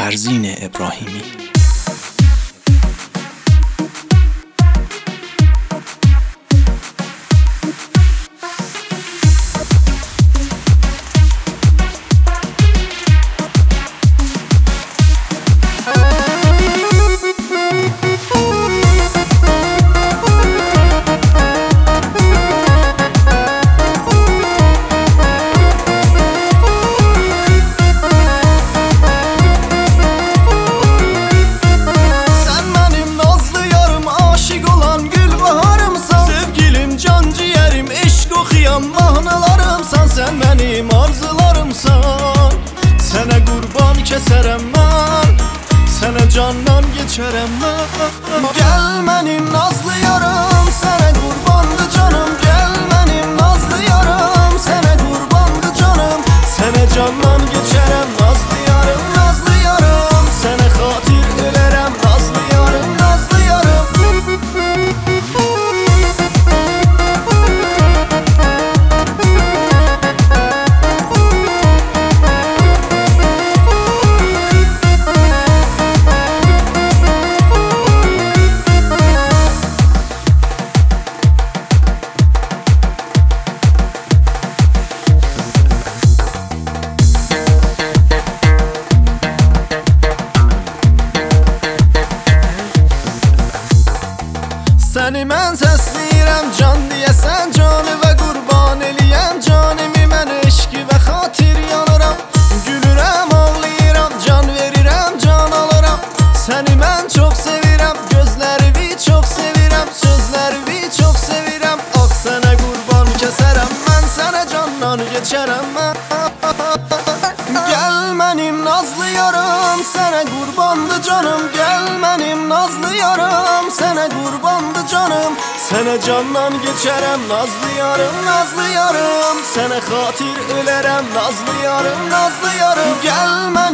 فرزین ابراهیمی. Mahnalarımsan, sen benim arzularımsan. Sene kurban keserem ben, sene candan geçerem ben. Gel benim nazlı yarım, sene kurbandı canım. Gel benim nazlı yarım, sene kurbandı canım. Sene candan geçerem nazlı yarım, nazlı yarım. Sene hatir ölerem nazlı yarım, nazlı yarım. Səni mən səsləyirəm can deyəsən canı və qurban eləyəm canımı mən eşqi və xatir yanıram. Gülürəm, ağlayıram, can verirəm, can alıram. Səni mən çox sevirəm, gözlərini çox sevirəm, sözlərini çox sevirəm. Ax sənə qurban kəsərəm, mən sənə candan geçərəm. Gel mənim nazlı yarım, sənə qurbandı canım. Gel mənim nazlı yarım, sənə qurbandı canım. Sənə candan geçərəm nazlı yarım, nazlı yarım. Sənə xatir ölərəm nazlı yarım, nazlı yarım. Gel